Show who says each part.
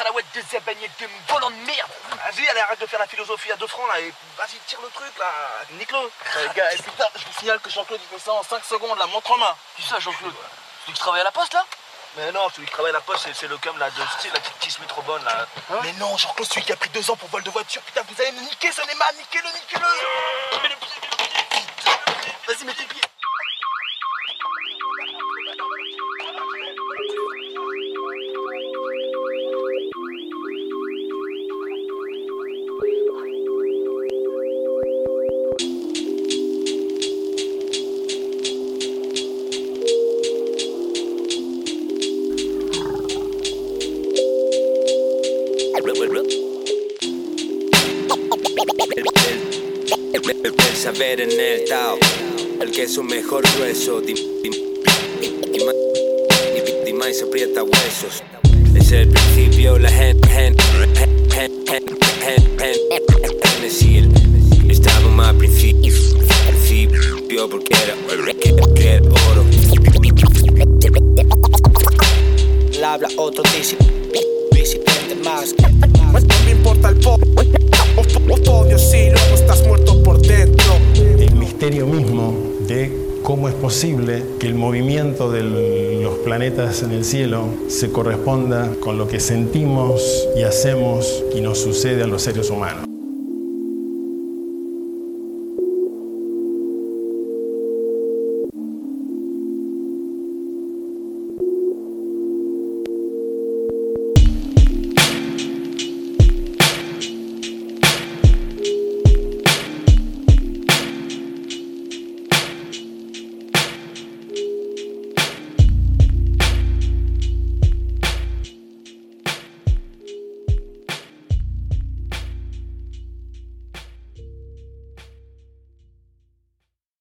Speaker 1: la ouette de Zabagnet de volant de merde.
Speaker 2: Vas-y, allez, arrête de faire la philosophie à 2 francs là et vas-y, tire le truc là, nique-le.
Speaker 3: Les gars, et putain, je vous signale que Jean-Claude il fait ça en 5 secondes, la montre en main.
Speaker 1: Qui ça, Jean-Claude? Celui qui travaille à la poste là?
Speaker 2: Mais non, celui qui travaille à la poste, c'est le cum là, de style, la petite tisse trop bonne là.
Speaker 1: Hein?
Speaker 3: Mais non, Jean-Claude, celui qui a pris 2 ans pour vol de voiture. Putain, vous allez me niquer ce Neymar, niquez-le, niquez-le.
Speaker 2: Mets le pied.
Speaker 3: Vas-y, mets tes pieds.
Speaker 4: El saber en el Tao, el que es su mejor grueso, Dimay se aprieta huesos. Desde el principio la gente estaba más principio porque era oro.
Speaker 5: La habla otro disidente más.
Speaker 6: No me importa el podio si luego estás muerto por dentro.
Speaker 7: El misterio mismo de cómo es posible que el movimiento de los planetas en el cielo se corresponda con lo que sentimos y hacemos y nos sucede a los seres humanos.